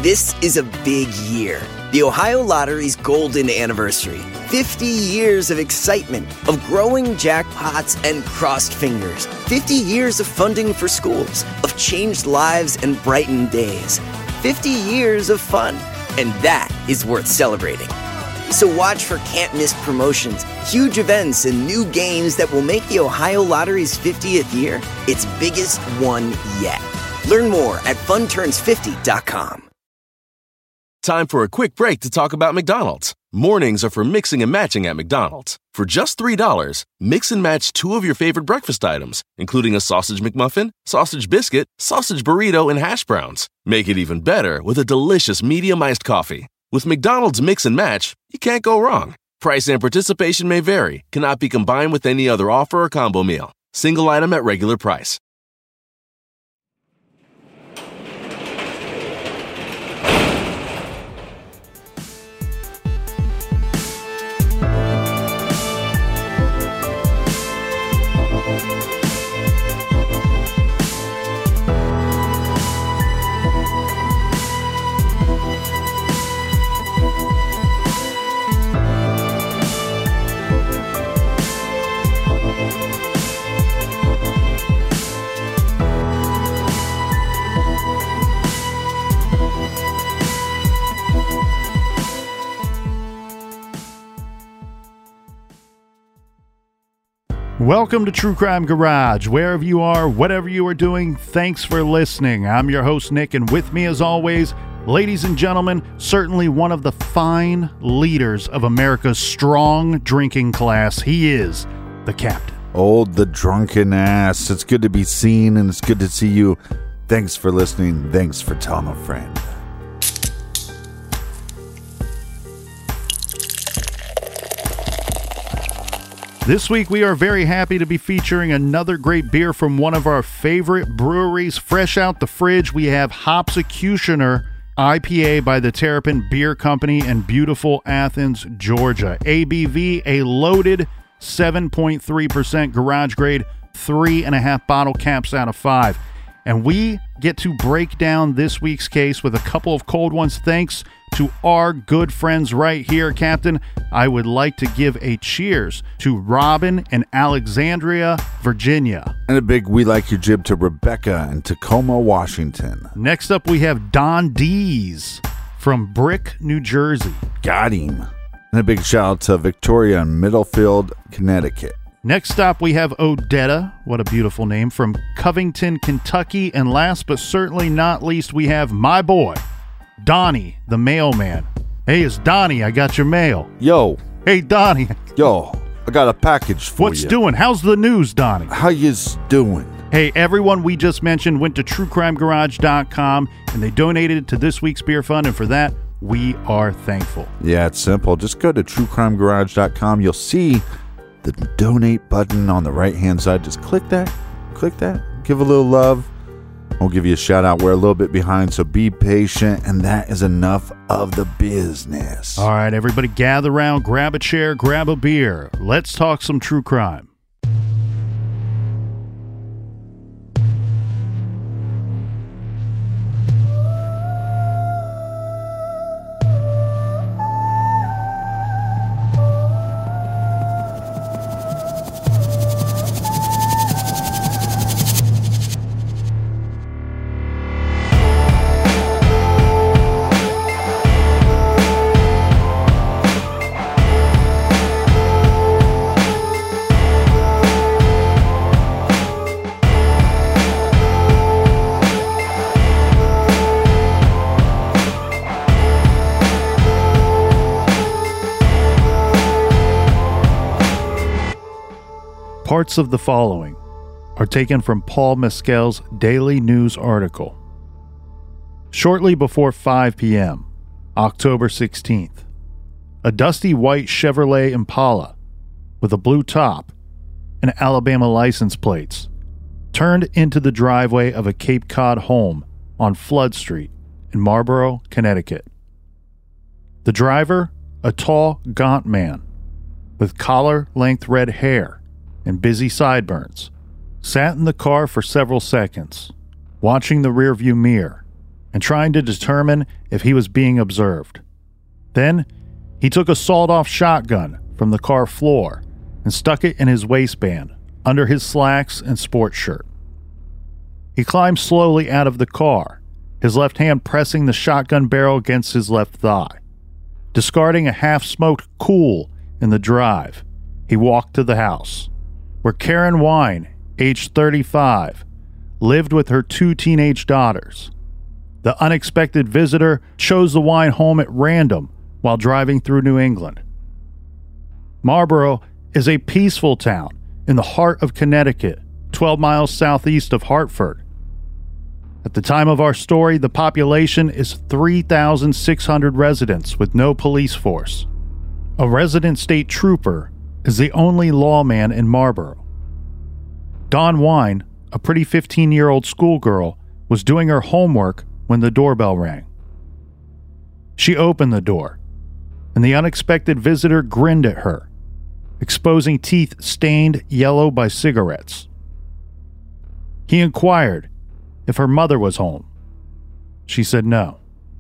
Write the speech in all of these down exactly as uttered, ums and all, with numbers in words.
This is a big year. The Ohio Lottery's golden anniversary. fifty years of excitement, of growing jackpots and crossed fingers. fifty years of funding for schools, of changed lives and brightened days. fifty years of fun. And that is worth celebrating. So watch for can't-miss promotions, huge events, and new games that will make the Ohio Lottery's fiftieth year its biggest one yet. Learn more at fun turns fifty dot com. Time for a quick break to talk about McDonald's. Mornings are for mixing and matching at McDonald's. For just three dollars, mix and match two of your favorite breakfast items, including a sausage McMuffin, sausage biscuit, sausage burrito, and hash browns. Make it even better with a delicious medium iced coffee. With McDonald's Mix and Match, you can't go wrong. Price and participation may vary, cannot be combined with any other offer or combo meal. Single item at regular price. Welcome to True Crime Garage. Wherever you are, whatever you are doing, thanks for listening. I'm your host, Nick, and with me, as always, ladies and gentlemen, certainly one of the fine leaders of America's strong drinking class. He is the captain. Old the drunken ass. It's good to be seen, and it's good to see you. Thanks for listening. Thanks for telling a friend. This week, we are very happy to be featuring another great beer from one of our favorite breweries. Fresh out the fridge, we have Hopsecutioner I P A by the Terrapin Beer Company in beautiful Athens, Georgia. A B V, a loaded seven point three percent garage grade, three and a half bottle caps out of five. And we get to break down this week's case with a couple of cold ones thanks to our good friends right here, Captain. I would like to give a cheers to Robin in Alexandria, Virginia. And a big we like your jib to Rebecca in Tacoma, Washington. Next up, we have Don Dees from Brick, New Jersey. Got him. And a big shout out to Victoria in Middlefield, Connecticut. Next stop, we have Odetta, what a beautiful name, from Covington, Kentucky. And last but certainly not least, we have my boy, Donnie, the mailman. Hey, it's Donnie. I got your mail. Yo. Hey, Donnie. Yo, I got a package for What's you. What's doing? How's the news, Donnie? How yous doing? Hey, everyone we just mentioned went to true crime garage dot com, and they donated to this week's beer fund, and for that, we are thankful. Yeah, it's simple. Just go to true crime garage dot com. You'll see the donate button on the right-hand side. Just click that. Click that. Give a little love. We'll give you a shout out. We're a little bit behind, so be patient, and that is enough of the business. All right, everybody gather around, grab a chair, grab a beer. Let's talk some true crime. Parts of the following are taken from Paul Mescal's Daily News article. Shortly before five p.m., October sixteenth, a dusty white Chevrolet Impala with a blue top and Alabama license plates turned into the driveway of a Cape Cod home on Flood Street in Marlborough, Connecticut. The driver, a tall, gaunt man with collar-length red hair and busy sideburns, sat in the car for several seconds, watching the rearview mirror and trying to determine if he was being observed. Then, he took a sawed-off shotgun from the car floor and stuck it in his waistband under his slacks and sports shirt. He climbed slowly out of the car, his left hand pressing the shotgun barrel against his left thigh. Discarding a half-smoked Kool in the drive, he walked to the house, where Karen Wine, aged thirty-five, lived with her two teenage daughters. The unexpected visitor chose the Wine home at random while driving through New England. Marlboro is a peaceful town in the heart of Connecticut, twelve miles southeast of Hartford. At the time of our story, the population is three thousand six hundred residents with no police force. A resident state trooper is the only lawman in Marlboro. Dawn Wine, a pretty fifteen-year-old schoolgirl, was doing her homework when the doorbell rang. She opened the door, and the unexpected visitor grinned at her, exposing teeth stained yellow by cigarettes. He inquired if her mother was home. She said no.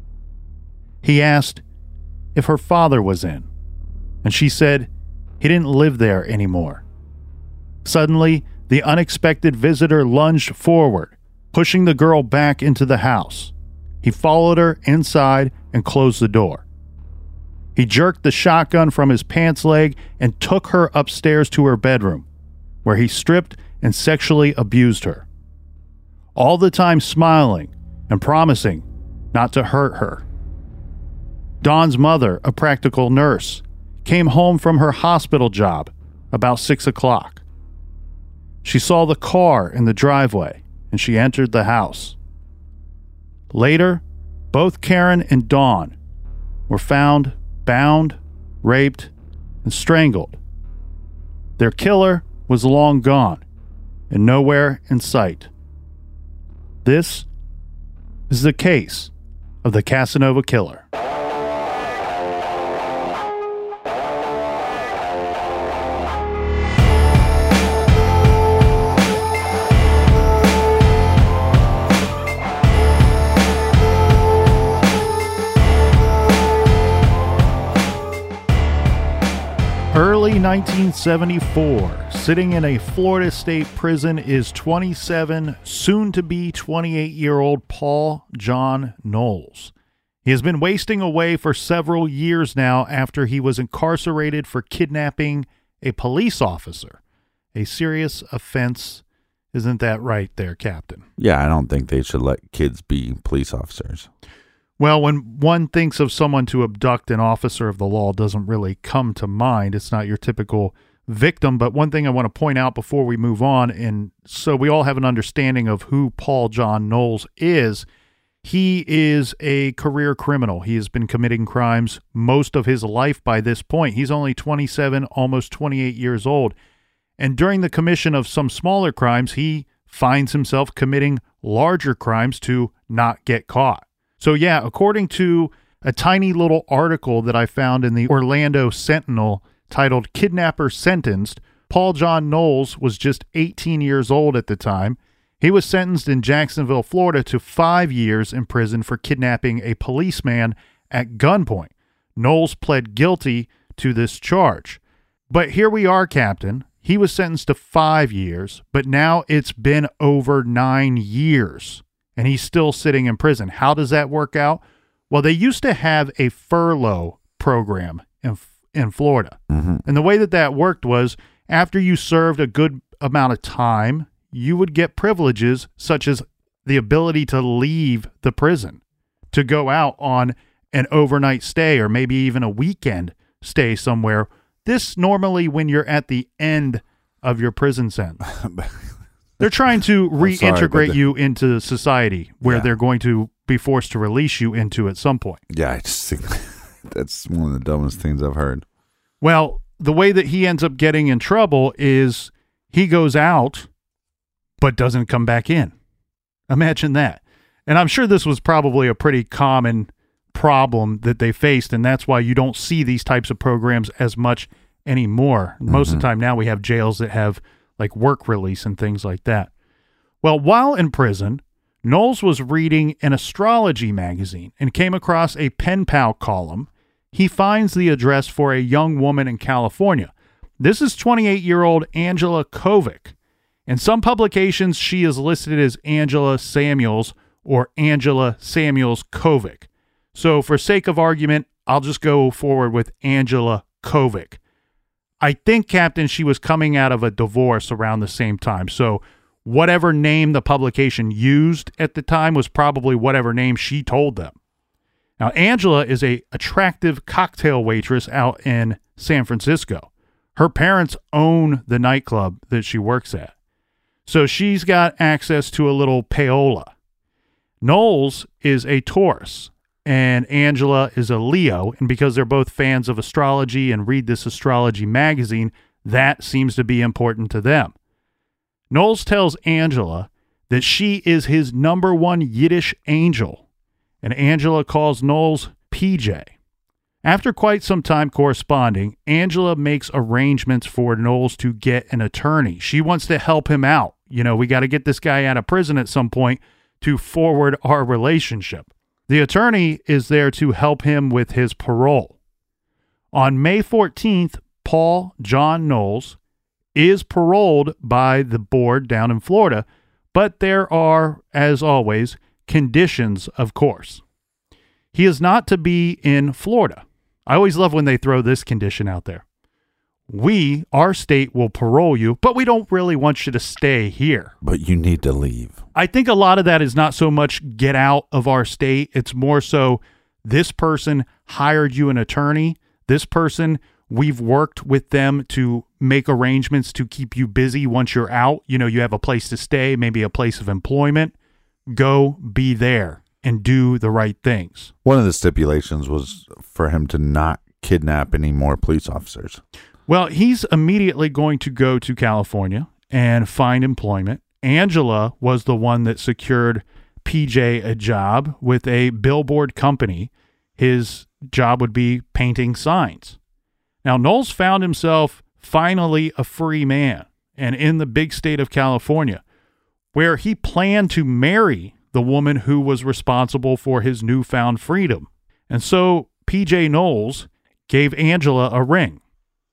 He asked if her father was in, and she said he didn't live there anymore. Suddenly, the unexpected visitor lunged forward, pushing the girl back into the house. He followed her inside and closed the door. He jerked the shotgun from his pants leg and took her upstairs to her bedroom, where he stripped and sexually abused her, all the time smiling and promising not to hurt her. Dawn's mother, a practical nurse, came home from her hospital job about six o'clock. She saw the car in the driveway, and she entered the house. Later, both Karen and Dawn were found bound, raped, and strangled. Their killer was long gone and nowhere in sight. This is the case of the Casanova Killer. Early nineteen seventy-four, sitting in a Florida state prison is twenty-seven, soon-to-be twenty-eight-year-old Paul John Knowles. He has been wasting away for several years now after he was incarcerated for kidnapping a police officer. A serious offense. Isn't that right there, Captain? Yeah, I don't think they should let kids be police officers. Well, when one thinks of someone to abduct, an officer of the law doesn't really come to mind. It's not your typical victim. But one thing I want to point out before we move on, and so we all have an understanding of who Paul John Knowles is, he is a career criminal. He has been committing crimes most of his life by this point. He's only twenty-seven, almost twenty-eight years old. And during the commission of some smaller crimes, he finds himself committing larger crimes to not get caught. So yeah, according to a tiny little article that I found in the Orlando Sentinel titled "Kidnapper Sentenced," Paul John Knowles was just eighteen years old at the time. He was sentenced in Jacksonville, Florida to five years in prison for kidnapping a policeman at gunpoint. Knowles pled guilty to this charge. But here we are, Captain. He was sentenced to five years, but now it's been over nine years. And he's still sitting in prison. How does that work out? Well, they used to have a furlough program in in Florida. Mm-hmm. And the way that that worked was after you served a good amount of time, you would get privileges such as the ability to leave the prison, to go out on an overnight stay or maybe even a weekend stay somewhere. This normally when you're at the end of your prison sentence. They're trying to reintegrate sorry, the, you into society where yeah. they're going to be forced to release you into at some point. Yeah, I just think that's one of the dumbest things I've heard. Well, the way that he ends up getting in trouble is he goes out but doesn't come back in. Imagine that. And I'm sure this was probably a pretty common problem that they faced, and that's why you don't see these types of programs as much anymore. Most mm-hmm. of the time now we have jails that have like work release and things like that. Well, while in prison, Knowles was reading an astrology magazine and came across a pen pal column. He finds the address for a young woman in California. This is twenty-eight-year-old Angela Kovic. In some publications, she is listed as Angela Samuels or Angela Samuels Kovic. So for sake of argument, I'll just go forward with Angela Kovic. I think, Captain, she was coming out of a divorce around the same time. So whatever name the publication used at the time was probably whatever name she told them. Now, Angela is a attractive cocktail waitress out in San Francisco. Her parents own the nightclub that she works at. So she's got access to a little payola. Knowles is a Taurus, and Angela is a Leo, and because they're both fans of astrology and read this astrology magazine, that seems to be important to them. Knowles tells Angela that she is his number one Yiddish angel, and Angela calls Knowles P J. After quite some time corresponding, Angela makes arrangements for Knowles to get an attorney. She wants to help him out. You know, we got to get this guy out of prison at some point to forward our relationship. The attorney is there to help him with his parole. On May fourteenth, Paul John Knowles is paroled by the board down in Florida, but there are, as always, conditions, of course. He is not to be in Florida. I always love when they throw this condition out there. We, our state, will parole you, but we don't really want you to stay here. But you need to leave. I think a lot of that is not so much get out of our state. It's more so this person hired you an attorney. This person, we've worked with them to make arrangements to keep you busy once you're out. You know, you have a place to stay, maybe a place of employment. Go be there and do the right things. One of the stipulations was for him to not kidnap any more police officers. Well, he's immediately going to go to California and find employment. Angela was the one that secured P J a job with a billboard company. His job would be painting signs. Now, Knowles found himself finally a free man and in the big state of California, where he planned to marry the woman who was responsible for his newfound freedom. And so P J Knowles gave Angela a ring.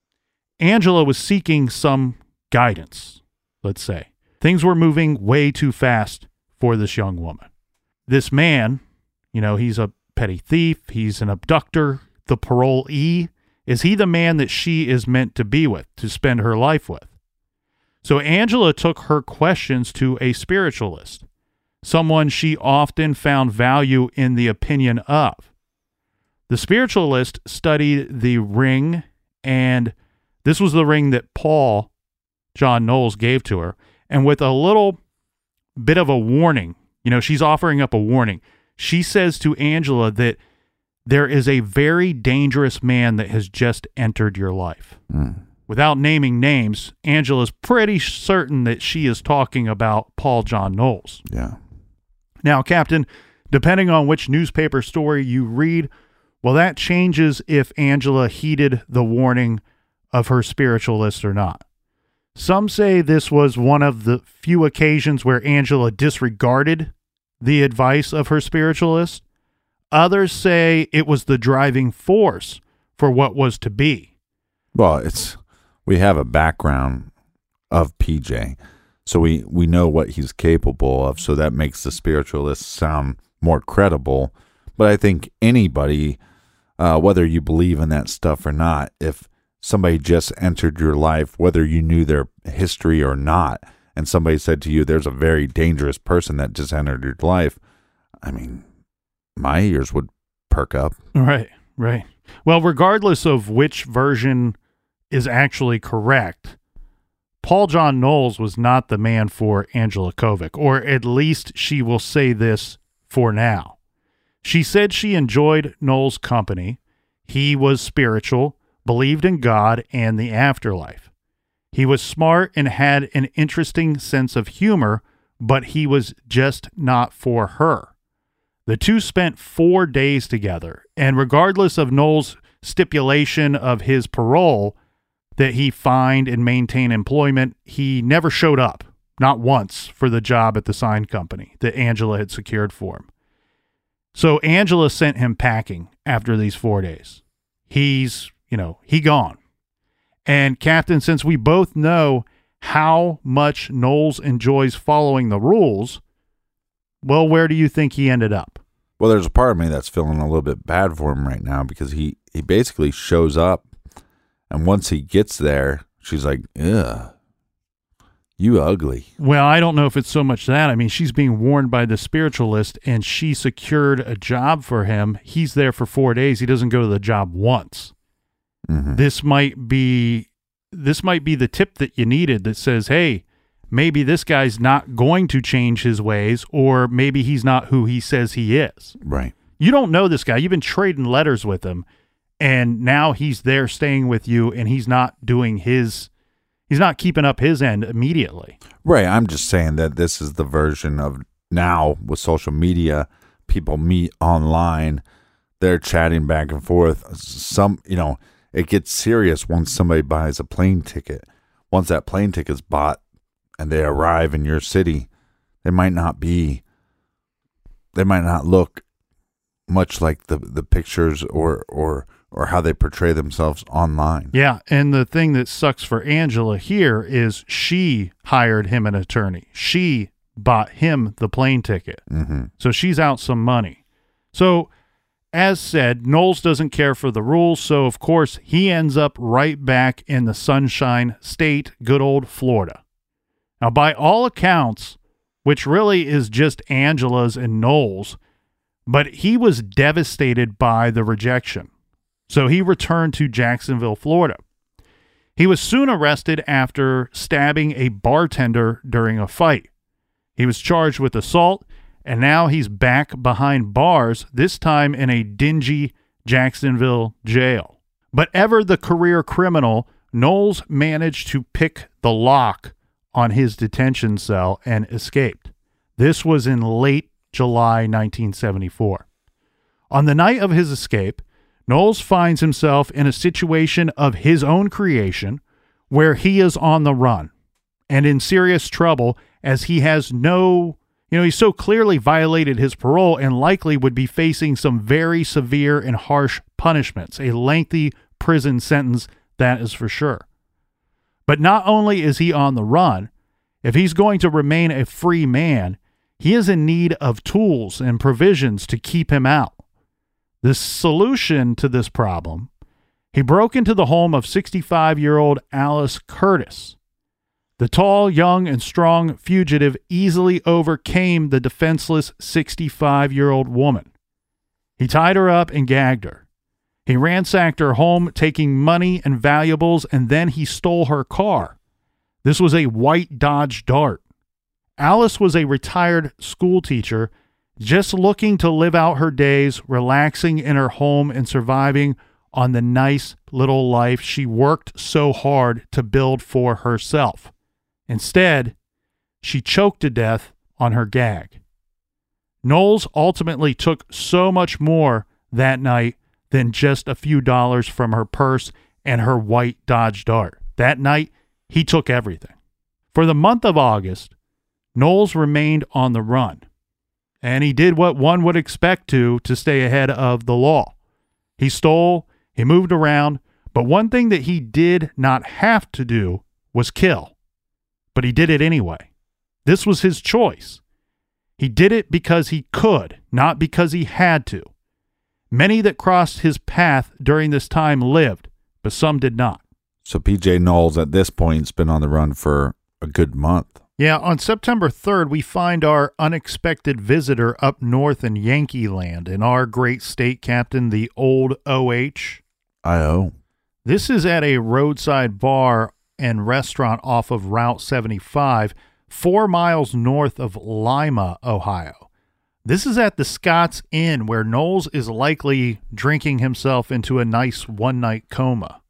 Angela was seeking some guidance, let's say. Things were moving way too fast for this young woman. This man, you know, he's a petty thief, he's an abductor, the parolee. Is he the man that she is meant to be with, to spend her life with? So Angela took her questions to a spiritualist, someone she often found value in the opinion of. The spiritualist studied the ring, and this was the ring that Paul John Knowles gave to her. And with a little bit of a warning, you know, she's offering up a warning. She says to Angela that there is a very dangerous man that has just entered your life. Mm. Without naming names, Angela's pretty certain that she is talking about Paul John Knowles. Yeah. Now, Captain, depending on which newspaper story you read, well, that changes if Angela heeded the warning of her spiritualist or not. Some say this was one of the few occasions where Angela disregarded the advice of her spiritualist. Others say it was the driving force for what was to be. Well, it's we have a background of P J, so we, we know what he's capable of, so that makes the spiritualist sound more credible. But I think anybody, uh, whether you believe in that stuff or not, if somebody just entered your life, whether you knew their history or not, and somebody said to you, there's a very dangerous person that just entered your life, I mean, my ears would perk up. Right, right. Well, regardless of which version is actually correct, Paul John Knowles was not the man for Angela Kovic, or at least she will say this for now. She said she enjoyed Knowles' company. He was spiritual, believed in God and the afterlife. He was smart and had an interesting sense of humor, but he was just not for her. The two spent four days together, and regardless of Knowles' stipulation of his parole that he find and maintain employment, he never showed up. not once, for the job at the sign company that Angela had secured for him. So Angela sent him packing after these four days. He's, you know, he gone. And Captain, since we both know how much Knowles enjoys following the rules, well, where do you think he ended up? Well, there's a part of me that's feeling a little bit bad for him right now because he, he basically shows up, and once he gets there, she's like, ugh, you ugly. Well, I don't know if it's so much that. I mean, she's being warned by the spiritualist, and she secured a job for him. He's there for four days. He doesn't go to the job once. Mm-hmm. This might be this might be the tip that you needed that says, hey, maybe this guy's not going to change his ways, or maybe he's not who he says he is. Right. You don't know this guy. You've been trading letters with him, and now he's there staying with you, and he's not doing his, he's not keeping up his end immediately. Right. I'm just saying that this is the version of now with social media. People meet online. They're chatting back and forth. Some, you know, it gets serious once somebody buys a plane ticket. Once that plane ticket's bought, and they arrive in your city, they might not be, they might not look much like the, the pictures or, or, or how they portray themselves online. Yeah, and the thing that sucks for Angela here is she hired him an attorney. She bought him the plane ticket. Mm-hmm. So she's out some money. So, as said, Knowles doesn't care for the rules, so of course he ends up right back in the Sunshine State, good old Florida. Now, by all accounts, which really is just Angela's and Knowles, but he was devastated by the rejection. So he returned to Jacksonville, Florida. He was soon arrested after stabbing a bartender during a fight. He was charged with assault, and now he's back behind bars, this time in a dingy Jacksonville jail. But ever the career criminal, Knowles managed to pick the lock on his detention cell and escaped. This was in late July nineteen seventy-four. On the night of his escape, Knowles finds himself in a situation of his own creation where he is on the run and in serious trouble as he has no, you know, he so clearly violated his parole and likely would be facing some very severe and harsh punishments, a lengthy prison sentence, that is for sure. But not only is he on the run, if he's going to remain a free man, he is in need of tools and provisions to keep him out. The solution to this problem, he broke into the home of sixty-five-year-old Alice Curtis. The tall, young, and strong fugitive easily overcame the defenseless sixty-five-year-old woman. He tied her up and gagged her. He ransacked her home, taking money and valuables, and then he stole her car. This was a white Dodge Dart. Alice was a retired school teacher, just looking to live out her days, relaxing in her home and surviving on the nice little life she worked so hard to build for herself. Instead, she choked to death on her gag. Knowles ultimately took so much more that night than just a few dollars from her purse and her white Dodge Dart. That night, he took everything. For the month of August, Knowles remained on the run, and he did what one would expect to to stay ahead of the law. He stole, he moved around, but one thing that he did not have to do was kill. But he did it anyway. This was his choice. He did it because he could, not because he had to. Many that crossed his path during this time lived, but some did not. So P J Knowles at this point has been on the run for a good month. Yeah, on September third, we find our unexpected visitor up north in Yankee Land in our great state, Captain, the old O H. I O. This is at a roadside bar and restaurant off of Route seventy-five, four miles north of Lima, Ohio. This is at the Scott's Inn, where Knowles is likely drinking himself into a nice one-night coma.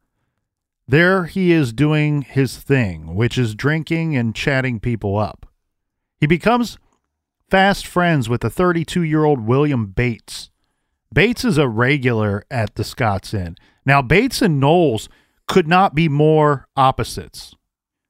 There he is doing his thing, which is drinking and chatting people up. He becomes fast friends with the thirty-two-year-old William Bates. Bates is a regular at the Scott's Inn. Now, Bates and Knowles could not be more opposites.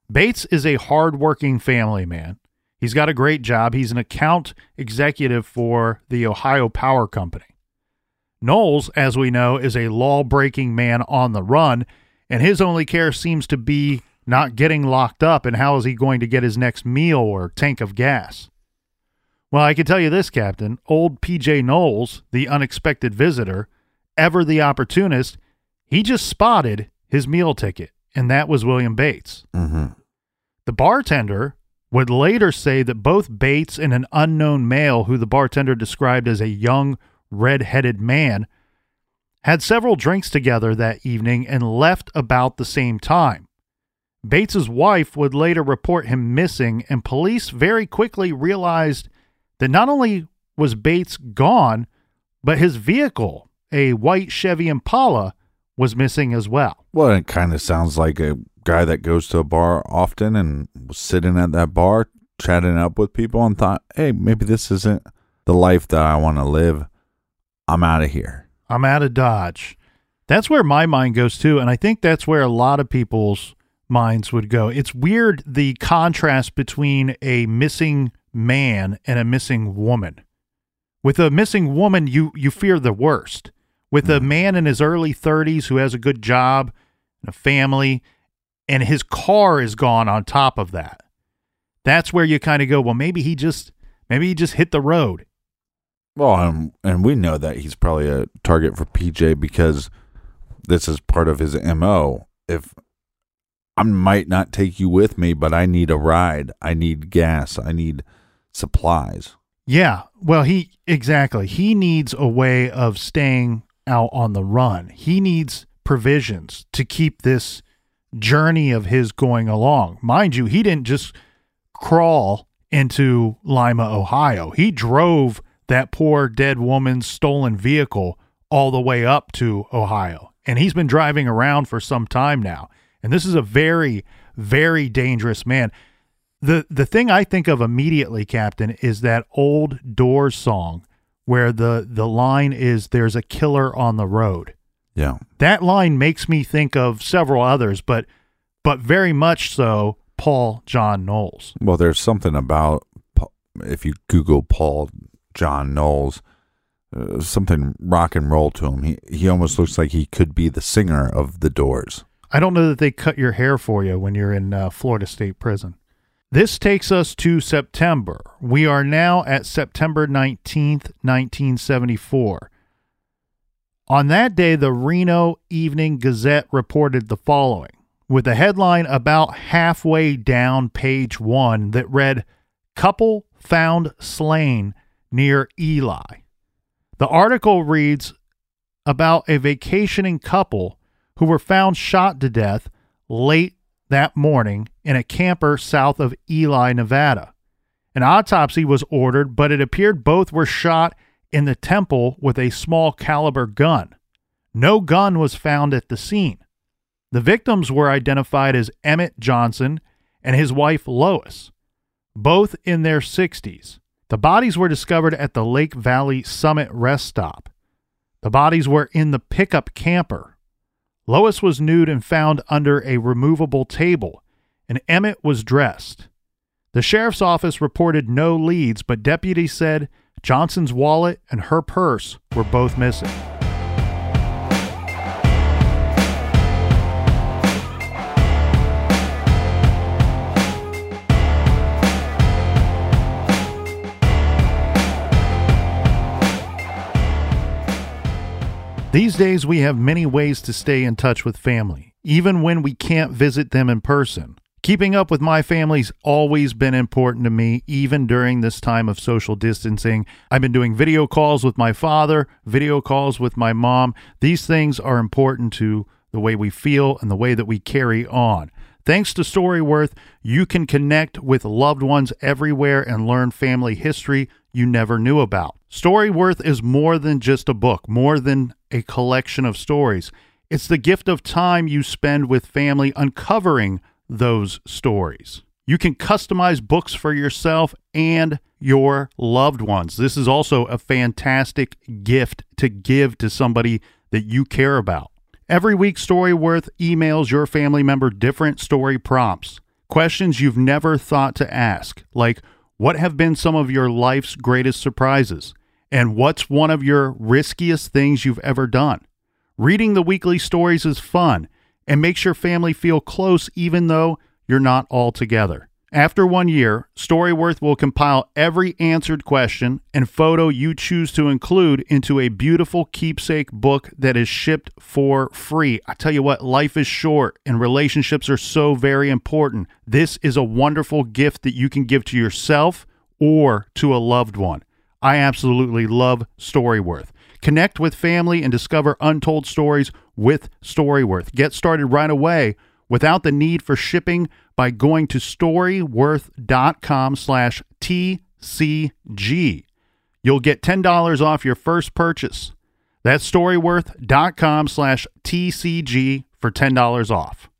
Bates is a hardworking family man. He's got a great job. He's an account executive for the Ohio Power Company. Knowles, as we know, is a law-breaking man on the run, and his only care seems to be not getting locked up and how is he going to get his next meal or tank of gas. Well, I can tell you this, Captain. Old P J Knowles, the unexpected visitor, ever the opportunist, he just spotted his meal ticket, and that was William Bates. Mm-hmm. The bartender would later say that both Bates and an unknown male, who the bartender described as a young, red-headed man, had several drinks together that evening and left about the same time. Bates's wife would later report him missing, and police very quickly realized that not only was Bates gone, but his vehicle, a white Chevy Impala, was missing as well. Well, it kind of sounds like a guy that goes to a bar often and was sitting at that bar, chatting up with people and thought, hey, maybe this isn't the life that I want to live. I'm out of here. I'm out of Dodge. That's where my mind goes too, and I think that's where a lot of people's minds would go. It's weird, the contrast between a missing man and a missing woman. With a missing woman, you, you fear the worst. With a man in his early thirties who has a good job and a family, and his car is gone on top of that, that's where you kind of go, well, maybe he just maybe he just hit the road. Well, um, and we know that he's probably a target for P J because this is part of his M O. If I might not take you with me, but I need a ride, I need gas, I need supplies. Yeah, well, he exactly. He needs a way of staying out on the run. He needs provisions to keep this journey of his going along. Mind you, he didn't just crawl into Lima, Ohio. He drove that poor dead woman's stolen vehicle all the way up to Ohio. And he's been driving around for some time now. And this is a very, very dangerous man. The the thing I think of immediately, Captain, is that old Doors song where the, the line is, there's a killer on the road. Yeah. That line makes me think of several others, but but very much so Paul John Knowles. Well, there's something about, if you Google Paul John Knowles, uh, something rock and roll to him. He, he almost looks like he could be the singer of The Doors. I don't know that they cut your hair for you when you're in uh, Florida State Prison. This takes us to September. We are now at September nineteenth, nineteen seventy-four. On that day, the Reno Evening Gazette reported the following, with a headline about halfway down page one that read, "Couple Found Slain Near Eli." The article reads about a vacationing couple who were found shot to death late that morning in a camper south of Eli, Nevada. An autopsy was ordered, but it appeared both were shot in the temple with a small caliber gun. No gun was found at the scene. The victims were identified as Emmett Johnson and his wife Lois, both in their sixties. The bodies were discovered at the Lake Valley Summit rest stop. The bodies were in the pickup camper. Lois was nude and found under a removable table, and Emmett was dressed. The sheriff's office reported no leads, but deputies said Johnson's wallet and her purse were both missing. These days, we have many ways to stay in touch with family, even when we can't visit them in person. Keeping up with my family's always been important to me, even during this time of social distancing. I've been doing video calls with my father, video calls with my mom. These things are important to the way we feel and the way that we carry on. Thanks to Storyworth, you can connect with loved ones everywhere and learn family history you never knew about. Storyworth is more than just a book, more than a collection of stories. It's the gift of time you spend with family uncovering those stories. You can customize books for yourself and your loved ones. This is also a fantastic gift to give to somebody that you care about. Every week, Storyworth emails your family member different story prompts. Questions you've never thought to ask, like what have been some of your life's greatest surprises? And what's one of your riskiest things you've ever done? Reading the weekly stories is fun and makes your family feel close even though you're not all together. After one year, Storyworth will compile every answered question and photo you choose to include into a beautiful keepsake book that is shipped for free. I tell you what, life is short and relationships are so very important. This is a wonderful gift that you can give to yourself or to a loved one. I absolutely love Storyworth. Connect with family and discover untold stories with Storyworth. Get started right away without the need for shipping by going to storyworth.com slash TCG. You'll get ten dollars off your first purchase. That's storyworth.com slash TCG for ten dollars off.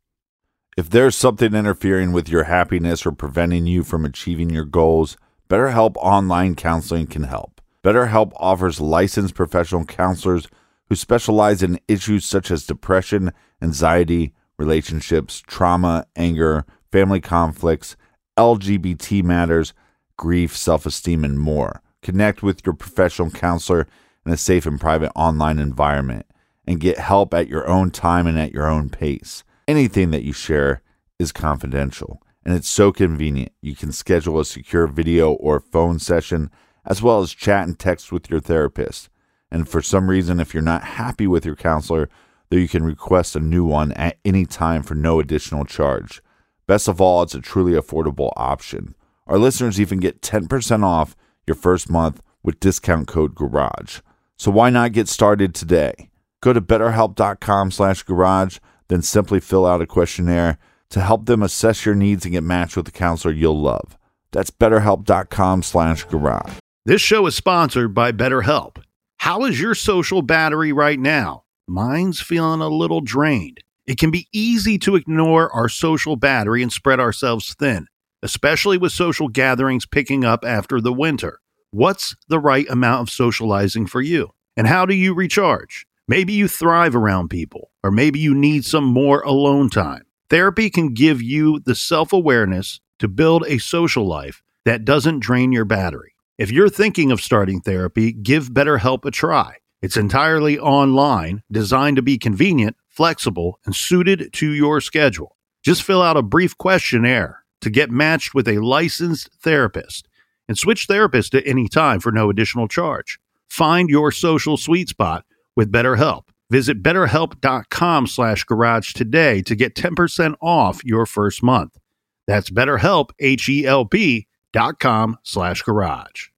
If there's something interfering with your happiness or preventing you from achieving your goals, BetterHelp Online Counseling can help. BetterHelp offers licensed professional counselors who specialize in issues such as depression, anxiety, relationships, trauma, anger, family conflicts, L G B T matters, grief, self-esteem, and more. Connect with your professional counselor in a safe and private online environment and get help at your own time and at your own pace. Anything that you share is confidential, and it's so convenient. You can schedule a secure video or phone session, as well as chat and text with your therapist. And for some reason, if you're not happy with your counselor, though you can request a new one at any time for no additional charge. Best of all, it's a truly affordable option. Our listeners even get ten percent off your first month with discount code GARAGE. So why not get started today? Go to betterhelp.com slash garage, then simply fill out a questionnaire to help them assess your needs and get matched with a counselor you'll love. That's betterhelp.com slash garage. This show is sponsored by BetterHelp. How is your social battery right now? Mine's feeling a little drained. It can be easy to ignore our social battery and spread ourselves thin, especially with social gatherings picking up after the winter. What's the right amount of socializing for you? And how do you recharge? Maybe you thrive around people, or maybe you need some more alone time. Therapy can give you the self-awareness to build a social life that doesn't drain your battery. If you're thinking of starting therapy, give BetterHelp a try. It's entirely online, designed to be convenient, flexible, and suited to your schedule. Just fill out a brief questionnaire to get matched with a licensed therapist and switch therapists at any time for no additional charge. Find your social sweet spot with BetterHelp. Visit betterhelp.com slash garage today to get ten percent off your first month. That's BetterHelp, H-E-L-P dot com slash garage.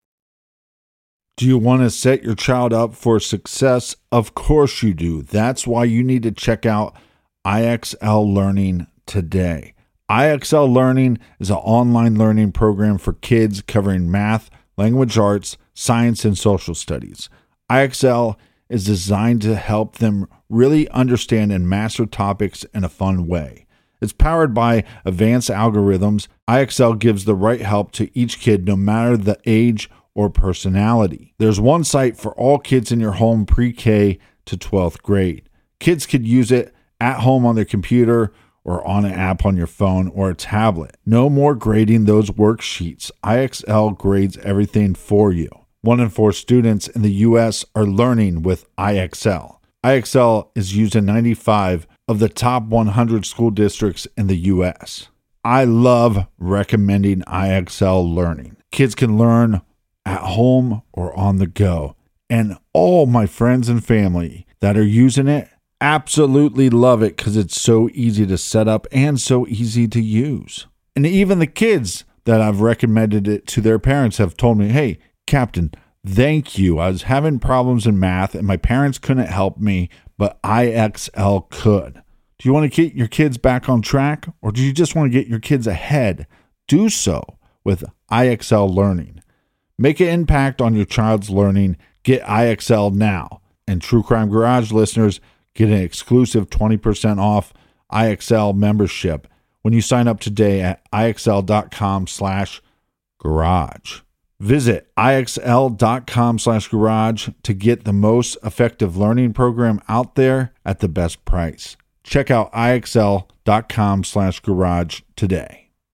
Do you want to set your child up for success? Of course you do. That's why you need to check out I X L Learning today. I X L Learning is an online learning program for kids covering math, language arts, science, and social studies. I X L is designed to help them really understand and master topics in a fun way. It's powered by advanced algorithms. I X L gives the right help to each kid no matter the age or personality. There's one site for all kids in your home pre-K to twelfth grade. Kids could use it at home on their computer or on an app on your phone or a tablet. No more grading those worksheets. I X L grades everything for you. One in four students in the U S are learning with I X L. I X L is used in ninety-five of the top one hundred school districts in the U S. I love recommending I X L Learning. Kids can learn at home or on the go. And all my friends and family that are using it absolutely love it because it's so easy to set up and so easy to use. And even the kids that I've recommended it to their parents have told me, hey, Captain, thank you. I was having problems in math and my parents couldn't help me, but I X L could. Do you want to get your kids back on track, or do you just want to get your kids ahead? Do so with I X L Learning. Make an impact on your child's learning. Get I X L now. And True Crime Garage listeners get an exclusive twenty percent off I X L membership when you sign up today at IXL.com slash garage. Visit IXL.com slash garage to get the most effective learning program out there at the best price. Check out IXL.com slash garage today.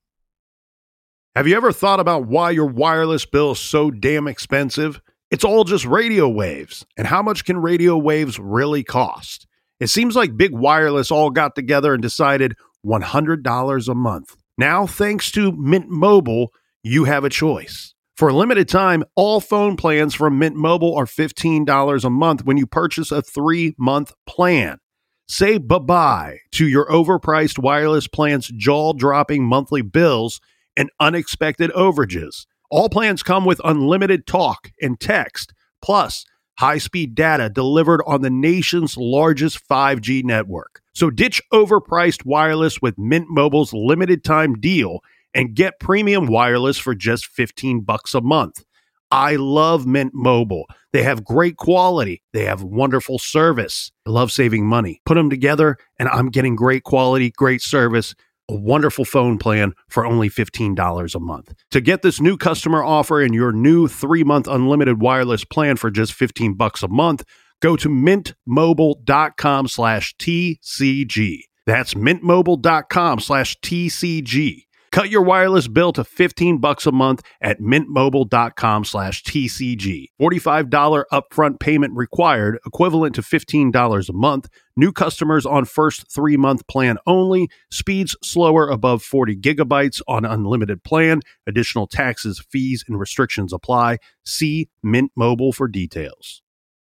Have you ever thought about why your wireless bill is so damn expensive? It's all just radio waves. And how much can radio waves really cost? It seems like Big Wireless all got together and decided one hundred dollars a month. Now, thanks to Mint Mobile, you have a choice. For a limited time, all phone plans from Mint Mobile are fifteen dollars a month when you purchase a three-month plan. Say bye-bye to your overpriced wireless plan's jaw-dropping monthly bills and unexpected overages. All plans come with unlimited talk and text, plus high-speed data delivered on the nation's largest five G network. So ditch overpriced wireless with Mint Mobile's limited-time deal and get premium wireless for just fifteen bucks a month. I love Mint Mobile. They have great quality. They have wonderful service. I love saving money. Put them together, and I'm getting great quality, great service, a wonderful phone plan for only fifteen dollars a month. To get this new customer offer and your new three-month unlimited wireless plan for just fifteen bucks a month, go to mintmobile.com slash TCG. That's mintmobile.com slash TCG. Cut your wireless bill to fifteen bucks a month at mintmobile.com slash TCG. forty-five dollars upfront payment required, equivalent to fifteen dollars a month. New customers on first three-month plan only. Speeds slower above forty gigabytes on unlimited plan. Additional taxes, fees, and restrictions apply. See Mint Mobile for details.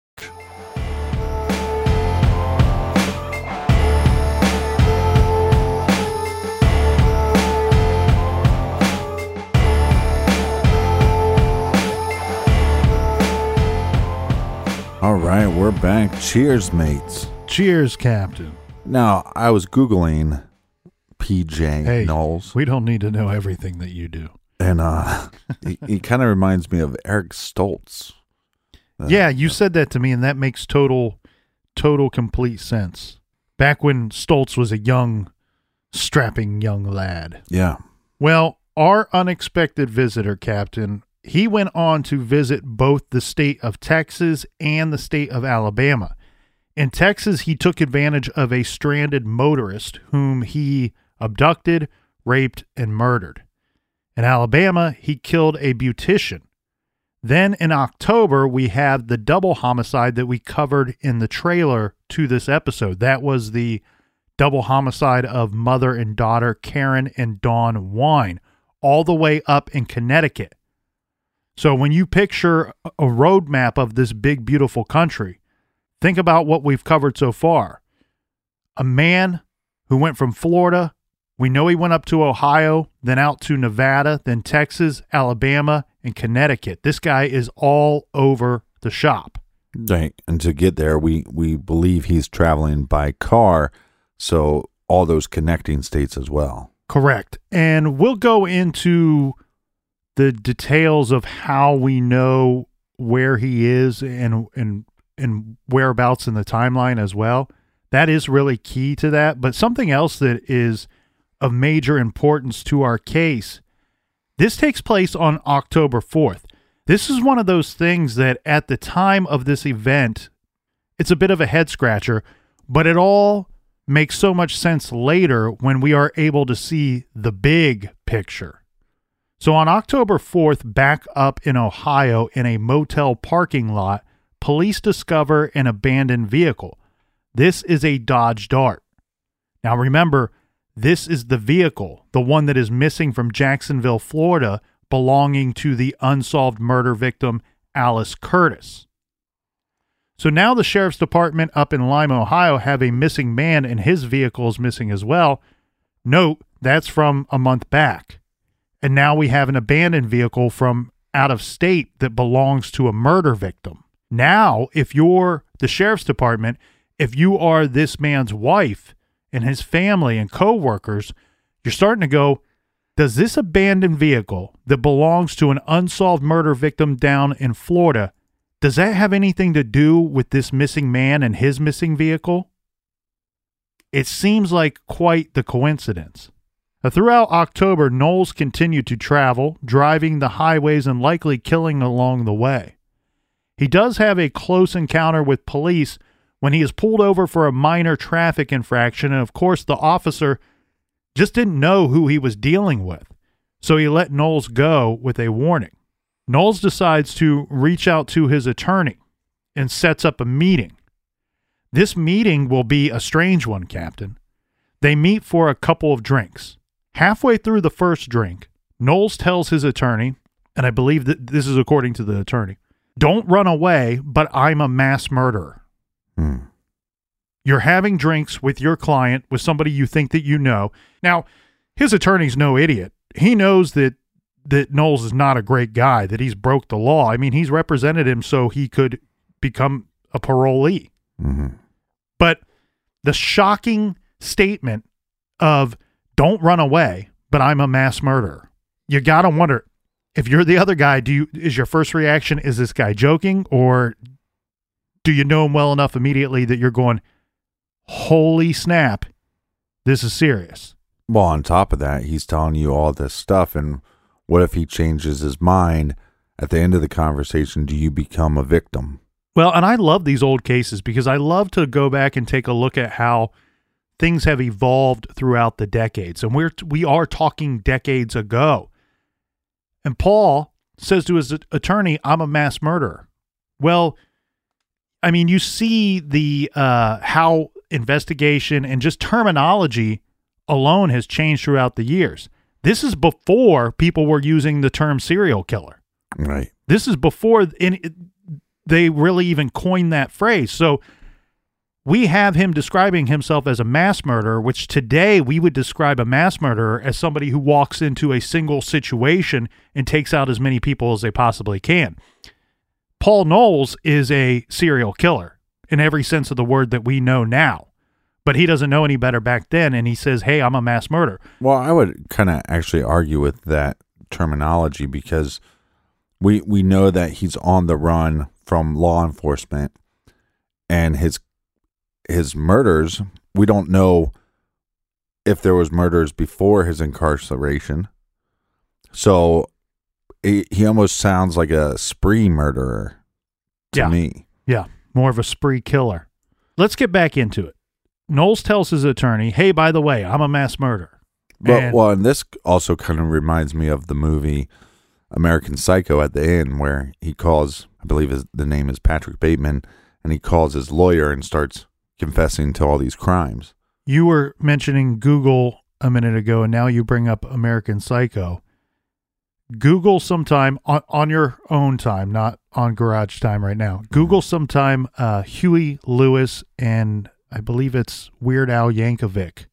All right, we're back. Cheers, mates. Cheers, Captain. Now, I was Googling P J Hey, Knowles, we don't need to know everything that you do. and uh, he, he kind of reminds me of Eric Stoltz. Uh, Yeah, you said that to me, and that makes total, total, complete sense. Back when Stoltz was a young, strapping young lad. Yeah. Well, our unexpected visitor, Captain, he went on to visit both the state of Texas and the state of Alabama. In Texas, he took advantage of a stranded motorist whom he abducted, raped, and murdered. In Alabama, he killed a beautician. Then in October, we have the double homicide that we covered in the trailer to this episode. That was the double homicide of mother and daughter Karen and Dawn Wine, all the way up in Connecticut. So when you picture a road map of this big, beautiful country, think about what we've covered so far. A man who went from Florida, we know he went up to Ohio, then out to Nevada, then Texas, Alabama, and Connecticut. This guy is all over the shop. Right. And to get there, we, we believe he's traveling by car, so all those connecting states as well. Correct. And we'll go into the details of how we know where he is and and and whereabouts in the timeline as well. That is really key to that. But something else that is of major importance to our case, this takes place on October fourth. This is one of those things that at the time of this event, it's a bit of a head scratcher, but it all makes so much sense later when we are able to see the big picture. So on October fourth, back up in Ohio in a motel parking lot, police discover an abandoned vehicle. This is a Dodge Dart. Now remember, this is the vehicle, the one that is missing from Jacksonville, Florida, belonging to the unsolved murder victim, Alice Curtis. So now the sheriff's department up in Lima, Ohio have a missing man and his vehicle is missing as well. Note, that's from a month back. And now we have an abandoned vehicle from out of state that belongs to a murder victim. Now, if you're the sheriff's department, if you are this man's wife and his family and co-workers, you're starting to go, does this abandoned vehicle that belongs to an unsolved murder victim down in Florida, does that have anything to do with this missing man and his missing vehicle? It seems like quite the coincidence. Throughout October, Knowles continued to travel, driving the highways and likely killing along the way. He does have a close encounter with police when he is pulled over for a minor traffic infraction, and of course the officer just didn't know who he was dealing with. So he let Knowles go with a warning. Knowles decides to reach out to his attorney and sets up a meeting. This meeting will be a strange one, Captain. They meet for a couple of drinks. Halfway through the first drink, Knowles tells his attorney, and I believe that this is according to the attorney, "Don't run away, but I'm a mass murderer." Hmm. You're having drinks with your client, with somebody you think that you know. Now, his attorney's no idiot. He knows that that Knowles is not a great guy, that he's broke the law. I mean, he's represented him so he could become a parolee. Mm-hmm. But the shocking statement of "don't run away, but I'm a mass murderer." You got to wonder, if you're the other guy, do you, is your first reaction, is this guy joking, or do you know him well enough immediately that you're going, holy snap, this is serious? Well, on top of that, he's telling you all this stuff, and what if he changes his mind at the end of the conversation? Do you become a victim? Well, and I love these old cases because I love to go back and take a look at how things have evolved throughout the decades. And we're, we are talking decades ago. And Paul says to his attorney, "I'm a mass murderer." Well, I mean, you see the uh, how investigation and just terminology alone has changed throughout the years. This is before people were using the term serial killer. Right. This is before in, they really even coined that phrase. So we have him describing himself as a mass murderer, which today we would describe a mass murderer as somebody who walks into a single situation and takes out as many people as they possibly can. Paul Knowles is a serial killer in every sense of the word that we know now, but he doesn't know any better back then, and he says, "Hey, I'm a mass murderer." Well, I would kind of actually argue with that terminology because we we know that he's on the run from law enforcement, and his his murders, we don't know if there was murders before his incarceration. So he, he almost sounds like a spree murderer to yeah. me. Yeah, more of a spree killer. Let's get back into it. Knowles tells his attorney, "Hey, by the way, I'm a mass murderer." But, and, well, and this also kind of reminds me of the movie American Psycho at the end, where he calls, I believe his, the name is Patrick Bateman, and he calls his lawyer and starts confessing to all these crimes. You were mentioning Google a minute ago, and now you bring up American Psycho. Google sometime on, on your own time, not on garage time right now. Google sometime uh, Huey Lewis and I believe it's Weird Al Yankovic.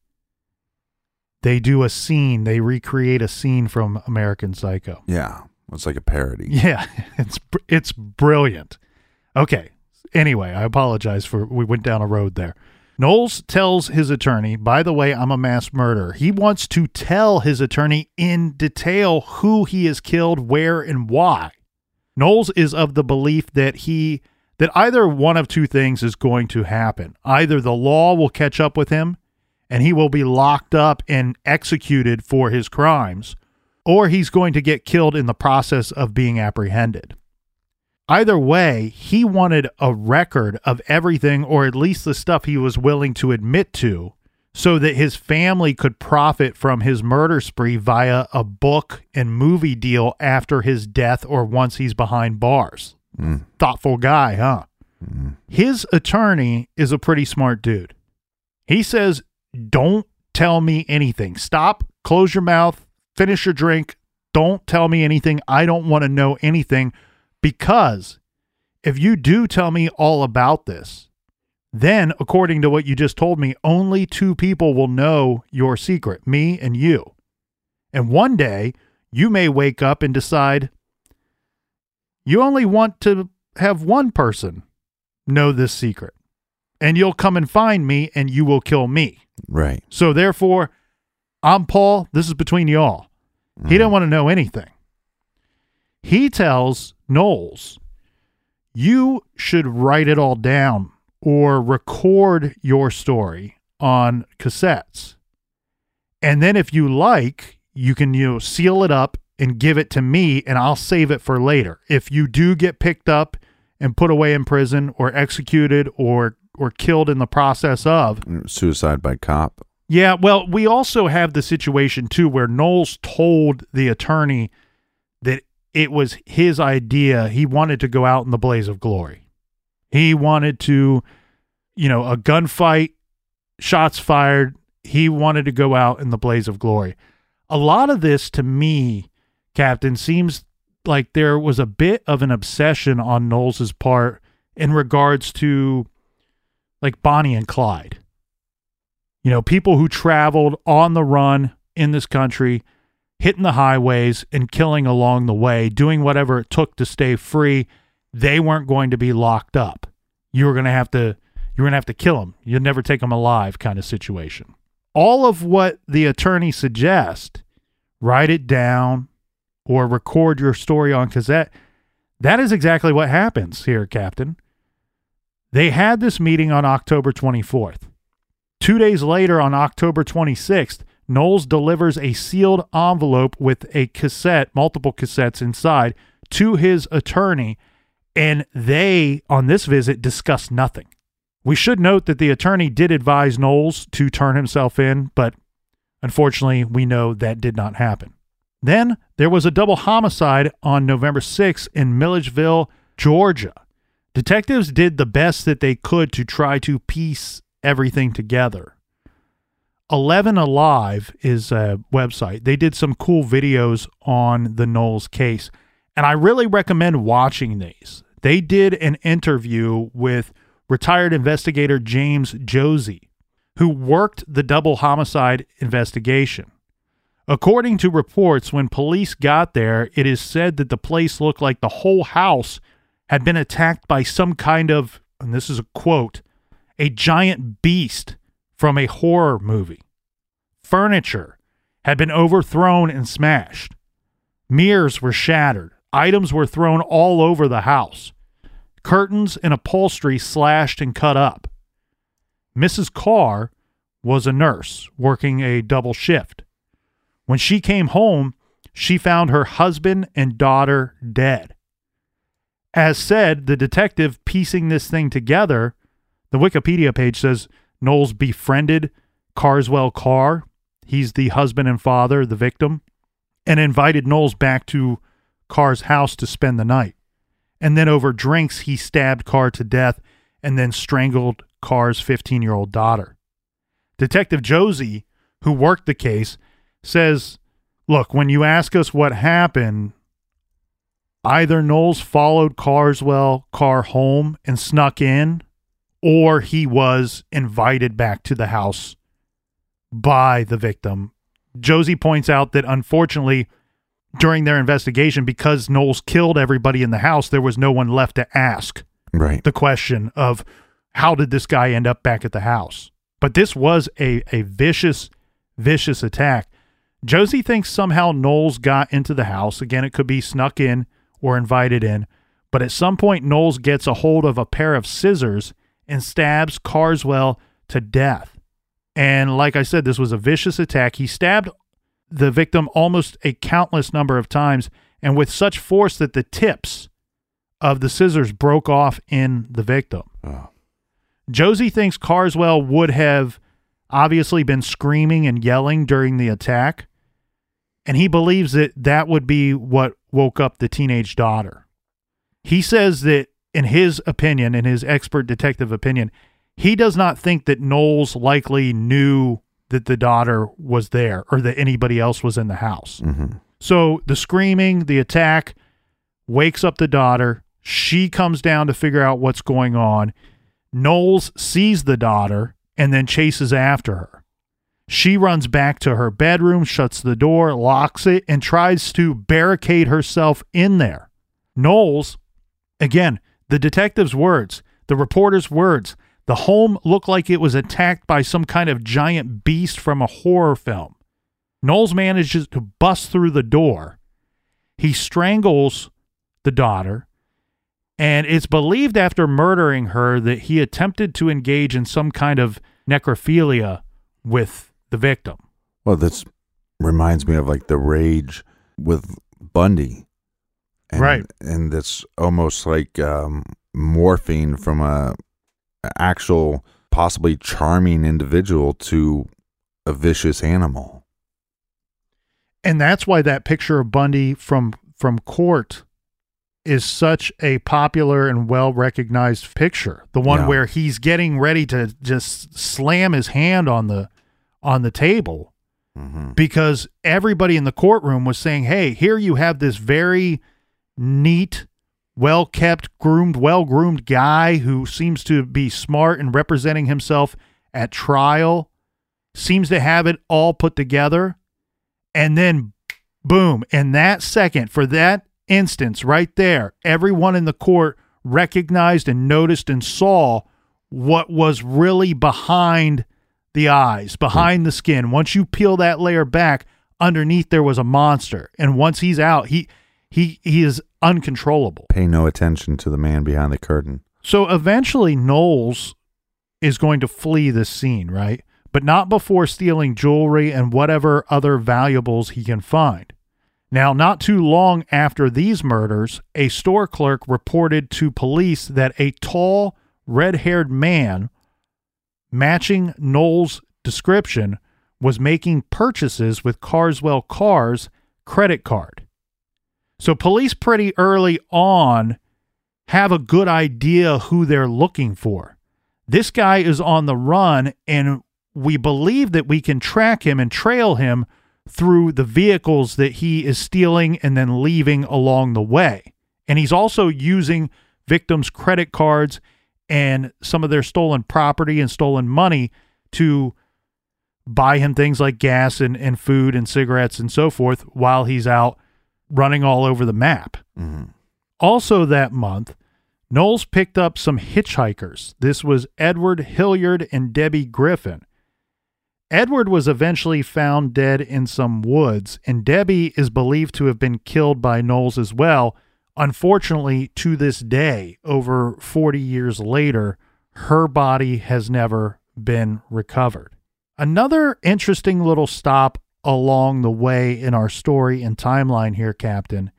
They do a scene. They recreate a scene from American Psycho. Yeah, it's like a parody. Yeah, it's it's brilliant. Okay. Anyway, I apologize for we went down a road there. Knowles tells his attorney, "By the way, I'm a mass murderer." He wants to tell his attorney in detail who he has killed, where, and why. Knowles is of the belief that he that either one of two things is going to happen. Either the law will catch up with him and he will be locked up and executed for his crimes, or he's going to get killed in the process of being apprehended. Either way, he wanted a record of everything, or at least the stuff he was willing to admit to, so that his family could profit from his murder spree via a book and movie deal after his death or once he's behind bars. Mm. Thoughtful guy, huh? Mm. His attorney is a pretty smart dude. He says, "Don't tell me anything. Stop, close your mouth, finish your drink. Don't tell me anything. I don't want to know anything. Because if you do tell me all about this, then, according to what you just told me, only two people will know your secret, me and you. And one day, you may wake up and decide you only want to have one person know this secret. And you'll come and find me, and you will kill me. Right. So, therefore, I'm Paul. This is between y'all." Mm. He didn't want to know anything. He tells Knowles, "You should write it all down or record your story on cassettes. And then if you like, you can, you know, seal it up and give it to me, and I'll save it for later. If you do get picked up and put away in prison or executed or or killed in the process of..." Suicide by cop. Yeah, well, we also have the situation, too, where Knowles told the attorney that it was his idea. He wanted to go out in the blaze of glory. He wanted to, you know, a gunfight, shots fired. He wanted to go out in the blaze of glory. A lot of this, to me, Captain, seems like there was a bit of an obsession on Knowles' part in regards to, like, Bonnie and Clyde. You know, people who traveled on the run in this country, hitting the highways and killing along the way, doing whatever it took to stay free. They weren't going to be locked up. You were going to have to, you were going to have to kill them. You'd never take them alive kind of situation. All of what the attorney suggests, write it down or record your story on cassette. That is exactly what happens here, Captain. They had this meeting on October twenty-fourth. Two days later, on October twenty-sixth, Knowles delivers a sealed envelope with a cassette, multiple cassettes inside, to his attorney, and they, on this visit, discuss nothing. We should note that the attorney did advise Knowles to turn himself in, but unfortunately, we know that did not happen. Then, there was a double homicide on November sixth in Milledgeville, Georgia. Detectives did the best that they could to try to piece everything together. eleven Alive is a website. They did some cool videos on the Knowles case, and I really recommend watching these. They did an interview with retired investigator James Josie, who worked the double homicide investigation. According to reports, when police got there, it is said that the place looked like the whole house had been attacked by some kind of, and this is a quote, a giant beast from a horror movie. Furniture had been overthrown and smashed. Mirrors were shattered. Items were thrown all over the house. Curtains and upholstery slashed and cut up. Missus Carr was a nurse working a double shift. When she came home, she found her husband and daughter dead. As said, the detective piecing this thing together, the Wikipedia page says Knowles befriended Carswell Carr. He's the husband and father, the victim, and invited Knowles back to Carr's house to spend the night. And then over drinks, he stabbed Carr to death and then strangled Carr's fifteen-year-old daughter. Detective Josie, who worked the case, says, look, when you ask us what happened, either Knowles followed Carswell Carr home and snuck in, or he was invited back to the house by the victim. Josie points out that unfortunately, during their investigation, because Knowles killed everybody in the house, there was no one left to ask Right. the question of how did this guy end up back at the house? But this was a, a vicious, vicious attack. Josie thinks somehow Knowles got into the house. Again, it could be snuck in or invited in. But at some point, Knowles gets a hold of a pair of scissors and stabs Carswell to death. And like I said, this was a vicious attack. He stabbed the victim almost a countless number of times, and with such force that the tips of the scissors broke off in the victim. Oh. Josie thinks Carswell would have obviously been screaming and yelling during the attack, and he believes that that would be what woke up the teenage daughter. He says that in his opinion, in his expert detective opinion, he does not think that Knowles likely knew that the daughter was there or that anybody else was in the house. Mm-hmm. So the screaming, the attack, wakes up the daughter. She comes down to figure out what's going on. Knowles sees the daughter and then chases after her. She runs back to her bedroom, shuts the door, locks it, and tries to barricade herself in there. Knowles, again, the detective's words, the reporter's words, the home looked like it was attacked by some kind of giant beast from a horror film. Knowles manages to bust through the door. He strangles the daughter, and it's believed after murdering her that he attempted to engage in some kind of necrophilia with the victim. Well, this reminds me of like the rage with Bundy. And, Right. And that's almost like um, morphine from a actual possibly charming individual to a vicious animal. And that's why that picture of Bundy from from court is such a popular and well-recognized picture. The one Yeah. where he's getting ready to just slam his hand on the on the table Mm-hmm. because everybody in the courtroom was saying, hey, here you have this very neat, well-kept, groomed, well-groomed guy who seems to be smart and representing himself at trial, seems to have it all put together. And then, boom, in that second, for that instance right there, everyone in the court recognized and noticed and saw what was really behind the eyes, behind the skin. Once you peel that layer back, underneath there was a monster. And once he's out, he he he is uncontrollable. Pay no attention to the man behind the curtain. So eventually Knowles is going to flee this scene, right? But not before stealing jewelry and whatever other valuables he can find. Now, not too long after these murders, a store clerk reported to police that a tall, red-haired man matching Knowles' description was making purchases with Carswell Car's credit card. So police pretty early on have a good idea who they're looking for. This guy is on the run, and we believe that we can track him and trail him through the vehicles that he is stealing and then leaving along the way. And he's also using victims' credit cards and some of their stolen property and stolen money to buy him things like gas and, and food and cigarettes and so forth while he's out running all over the map. Mm-hmm. Also that month, Knowles picked up some hitchhikers. This was Edward Hilliard and Debbie Griffin. Edward was eventually found dead in some woods, and Debbie is believed to have been killed by Knowles as well. Unfortunately, to this day, over forty years later, her body has never been recovered. Another interesting little stop along the way in our story and timeline here, Captain,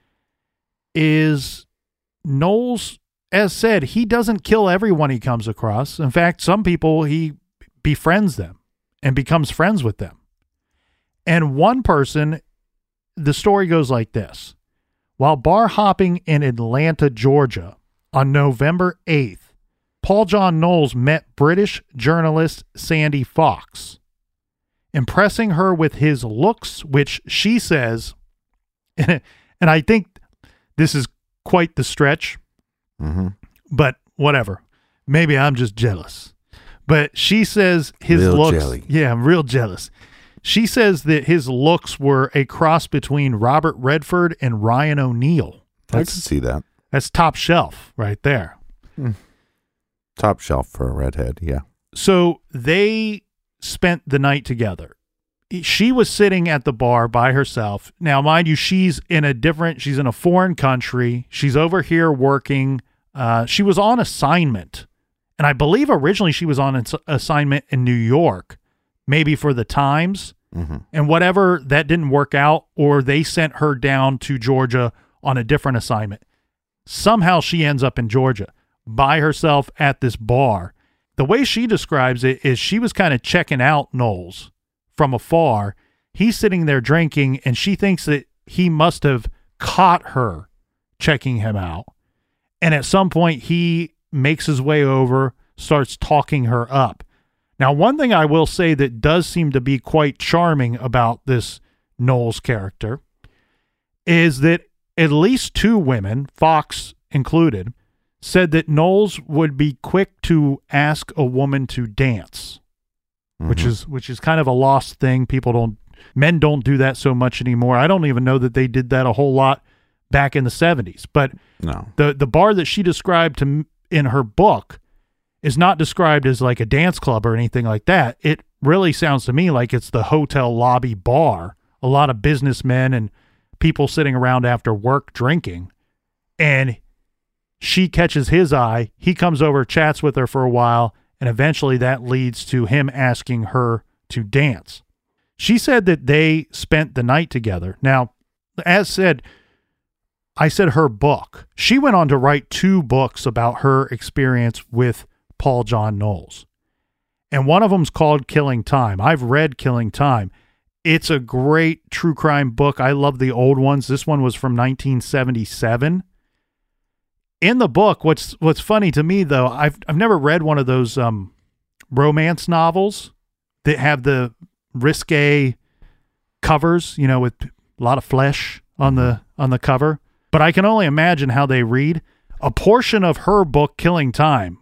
is Knowles, as said, he doesn't kill everyone he comes across. In fact, some people, he befriends them and becomes friends with them. And one person, the story goes like this. While bar hopping in Atlanta, Georgia, on November eighth, Paul John Knowles met British journalist Sandy Fox, impressing her with his looks, which she says, and I think this is quite the stretch, Mm-hmm. but whatever. Maybe I'm just jealous. But she says his Real looks. jelly. Yeah, I'm real jealous. She says that his looks were a cross between Robert Redford and Ryan O'Neal. I can That's see that. that's top shelf right there. Top shelf for a redhead, yeah. So they spent the night together. She was sitting at the bar by herself. Now, mind you, she's in a different, she's in a foreign country. She's over here working. Uh, she was on assignment. And I believe originally she was on an assignment in New York, maybe for the Times. Mm-hmm. And whatever, that didn't work out, or they sent her down to Georgia on a different assignment. Somehow she ends up in Georgia by herself at this bar. The way she describes it is she was kind of checking out Knowles from afar. He's sitting there drinking, and she thinks that he must have caught her checking him out. And at some point, he makes his way over, starts talking her up. Now, one thing I will say that does seem to be quite charming about this Knowles character is that at least two women, Fox included, said that Knowles would be quick to ask a woman to dance, mm-hmm. which is which is kind of a lost thing. People don't, men don't do that so much anymore. I don't even know that they did that a whole lot back in the seventies. But No. the the bar that she described to in her book is not described as like a dance club or anything like that. It really sounds to me like it's the hotel lobby bar. A lot of businessmen and people sitting around after work drinking. And she catches his eye. He comes over, chats with her for a while, and eventually that leads to him asking her to dance. She said that they spent the night together. Now, as said, I said her book. She went on to write two books about her experience with Paul John Knowles. And one of them's called Killing Time. I've read Killing Time. It's a great true crime book. I love the old ones. This one was from nineteen seventy-seven. In the book, what's what's funny to me, though, I've I've never read one of those um, romance novels that have the risque covers, you know, with a lot of flesh on the on the cover. But I can only imagine how they read. A portion of her book, Killing Time,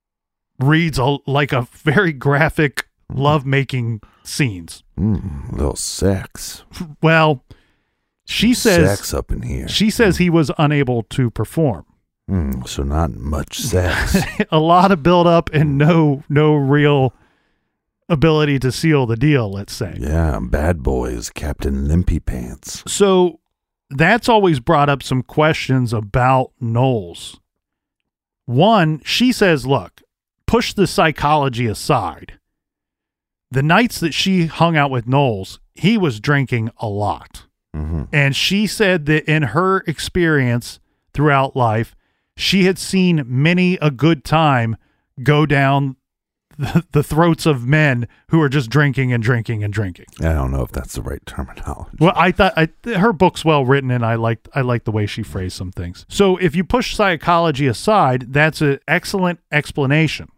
reads a, like a very graphic lovemaking scenes. Mm, a little sex. Well, she says sex up in here. She says he was unable to perform. Mm, so not much sex. A lot of build up and no no real ability to seal the deal, let's say. Yeah, bad boys, Captain Limpy Pants. So that's always brought up some questions about Knowles. One, she says, look, push the psychology aside. The nights that she hung out with Knowles, he was drinking a lot. Mm-hmm. And she said that in her experience throughout life, she had seen many a good time go down the, the throats of men who are just drinking and drinking and drinking. I don't know if that's the right terminology. Well, I thought I, her book's well written, and I liked I liked the way she phrased some things. So if you push psychology aside, that's an excellent explanation.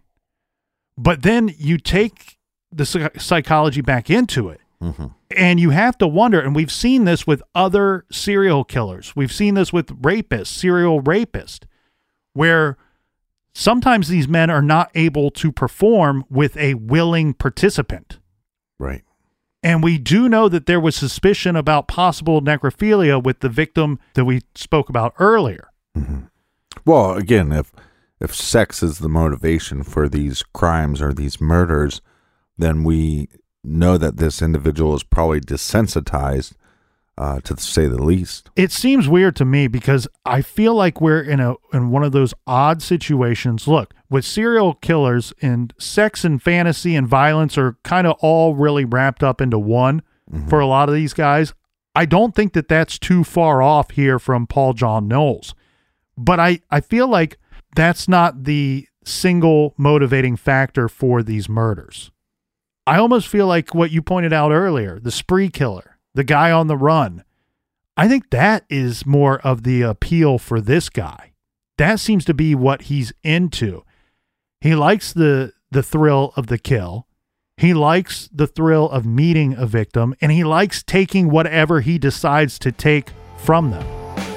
But then you take the psychology back into it, mm-hmm. and you have to wonder, and we've seen this with other serial killers. We've seen this with rapists, serial rapists, where sometimes these men are not able to perform with a willing participant. Right. And we do know that there was suspicion about possible necrophilia with the victim that we spoke about earlier. Mm-hmm. Well, again, if if sex is the motivation for these crimes or these murders, then we know that this individual is probably desensitized, uh, to say the least. It seems weird to me because I feel like we're in a in one of those odd situations. Look, with serial killers, and sex and fantasy and violence are kind of all really wrapped up into one mm-hmm. for a lot of these guys. I don't think that that's too far off here from Paul John Knowles. But I, I feel like that's not the single motivating factor for these murders. I almost feel like what you pointed out earlier, the spree killer, the guy on the run. I think that is more of the appeal for this guy. That seems to be what he's into. He likes the the thrill of the kill. He likes the thrill of meeting a victim, and he likes taking whatever he decides to take from them.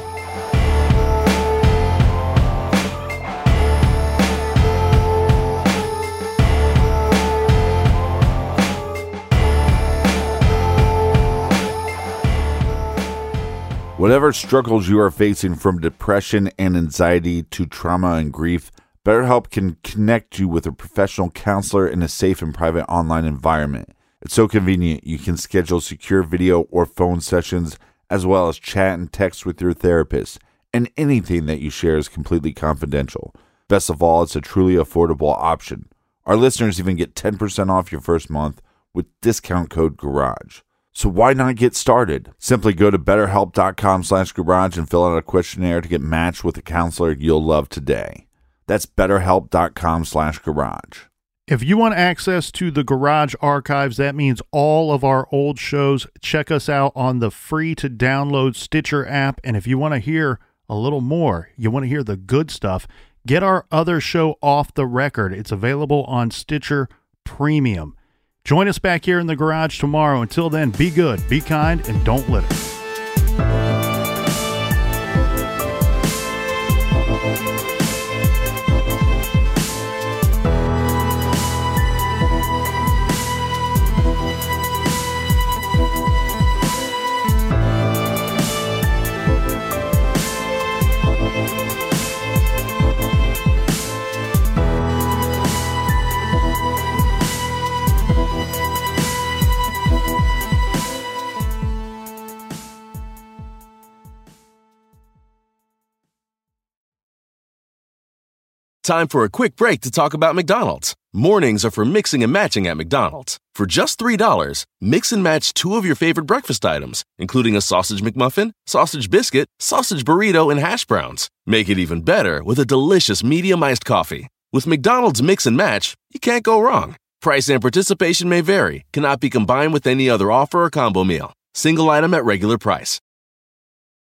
Whatever struggles you are facing, from depression and anxiety to trauma and grief, BetterHelp can connect you with a professional counselor in a safe and private online environment. It's so convenient. You can schedule secure video or phone sessions, as well as chat and text with your therapist, and anything that you share is completely confidential. Best of all, it's a truly affordable option. Our listeners even get ten percent off your first month with discount code GARAGE. So why not get started? Simply go to betterhelp.com slash garage and fill out a questionnaire to get matched with a counselor you'll love today. That's betterhelp.com slash garage. If you want access to the Garage archives, that means all of our old shows. Check us out on the free-to-download Stitcher app. And if you want to hear a little more, you want to hear the good stuff, get our other show, Off the Record. It's available on Stitcher Premium. Join us back here in the garage tomorrow. Until then, be good, be kind, and don't litter. Time for a quick break to talk about McDonald's. Mornings are for mixing and matching at McDonald's. For just three dollars, mix and match two of your favorite breakfast items, including a sausage McMuffin, sausage biscuit, sausage burrito, and hash browns. Make it even better with a delicious medium iced coffee. With McDonald's Mix and Match, you can't go wrong. Price and participation may vary. Cannot be combined with any other offer or combo meal. Single item at regular price.